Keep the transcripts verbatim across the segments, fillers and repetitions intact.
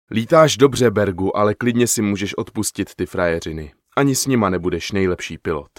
Lítáš dobře, Bergu, ale klidně si můžeš odpustit ty frajeřiny. Ani s nima nebudeš nejlepší pilot.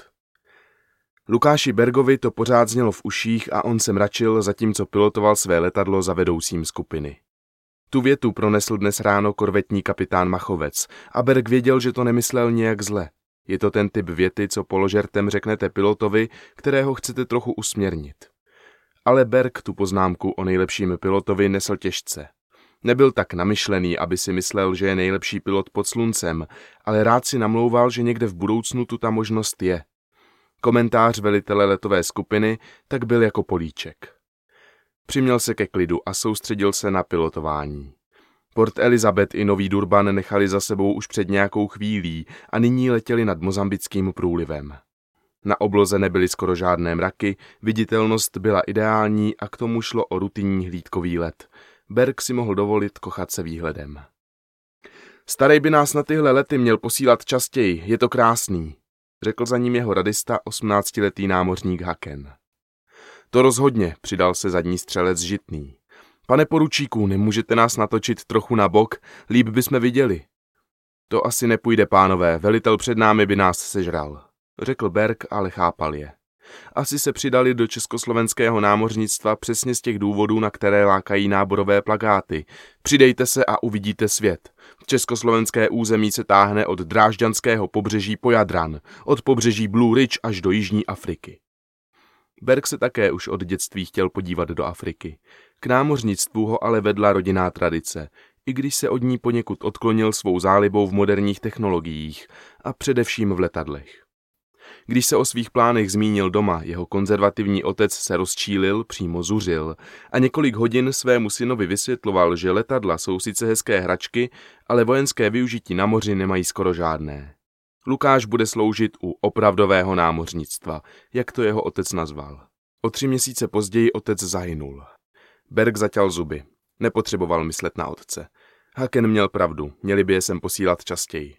Lukáši Bergovi to pořád znělo v uších a on se mračil, zatímco pilotoval své letadlo za vedoucím skupiny. Tu větu pronesl dnes ráno korvetní kapitán Machovec a Berg věděl, že to nemyslel nějak zle. Je to ten typ věty, co položertem řeknete pilotovi, kterého chcete trochu usměrnit. Ale Berg tu poznámku o nejlepším pilotovi nesl těžce. Nebyl tak namyšlený, aby si myslel, že je nejlepší pilot pod sluncem, ale rád si namlouval, že někde v budoucnu tu ta možnost je. Komentář velitele letové skupiny tak byl jako políček. Přiměl se ke klidu a soustředil se na pilotování. Port Elizabeth i Nový Durban nechali za sebou už před nějakou chvílí a nyní letěli nad Mozambickým průlivem. Na obloze nebyly skoro žádné mraky, viditelnost byla ideální a k tomu šlo o rutinní hlídkový let. Berg si mohl dovolit kochat se výhledem. Starej by nás na tyhle lety měl posílat častěji, je to krásný, řekl za ním jeho radista osmnáctiletý námořník Haken. To rozhodně, přidal se zadní střelec Žitný. Pane poručíku, nemůžete nás natočit trochu na bok, líp bychom viděli. To asi nepůjde, pánové, velitel před námi by nás sežral, řekl Berg, ale chápal je. Asi se přidali do československého námořnictva přesně z těch důvodů, na které lákají náborové plakáty. Přidejte se a uvidíte svět. Československé území se táhne od drážďanského pobřeží po Jadran, od pobřeží Blue Ridge až do Jižní Afriky. Berg se také už od dětství chtěl podívat do Afriky. K námořnictvu ho ale vedla rodinná tradice, i když se od ní poněkud odklonil svou zálibou v moderních technologiích a především v letadlech. Když se o svých plánech zmínil doma, jeho konzervativní otec se rozčílil, přímo zuřil a několik hodin svému synovi vysvětloval, že letadla jsou sice hezké hračky, ale vojenské využití na moři nemají skoro žádné. Lukáš bude sloužit u opravdového námořnictva, jak to jeho otec nazval. O tři měsíce později otec zahynul. Berg zaťal zuby. Nepotřeboval myslet na otce. Haken měl pravdu, měli by je sem posílat častěji.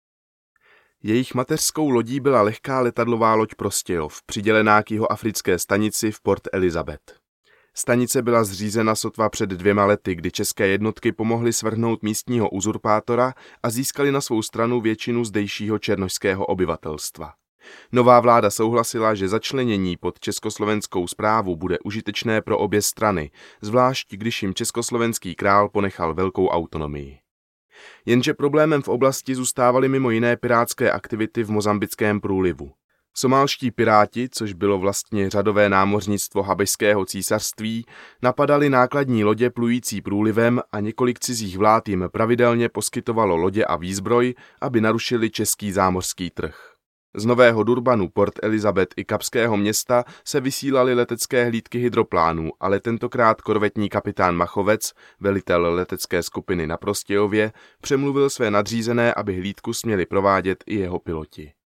Jejich mateřskou lodí byla lehká letadlová loď Prostějov, přidělená k jihoafrické stanici v Port Elizabeth. Stanice byla zřízena sotva před dvěma lety, kdy české jednotky pomohly svrhnout místního uzurpátora a získali na svou stranu většinu zdejšího černošského obyvatelstva. Nová vláda souhlasila, že začlenění pod československou správu bude užitečné pro obě strany, zvlášť když jim československý král ponechal velkou autonomii. Jenže problémem v oblasti zůstávaly mimo jiné pirátské aktivity v Mozambickém průlivu. Somálští piráti, což bylo vlastně řadové námořnictvo Habešského císařství, napadali nákladní lodě plující průlivem a několik cizích vlád jim pravidelně poskytovalo lodě a výzbroj, aby narušili český zámořský trh. Z Nového Durbanu, Port Elizabeth i Kapského Města se vysílaly letecké hlídky hydroplánů, ale tentokrát korvetní kapitán Machovec, velitel letecké skupiny na Prostějově, přemluvil své nadřízené, aby hlídku směli provádět i jeho piloti.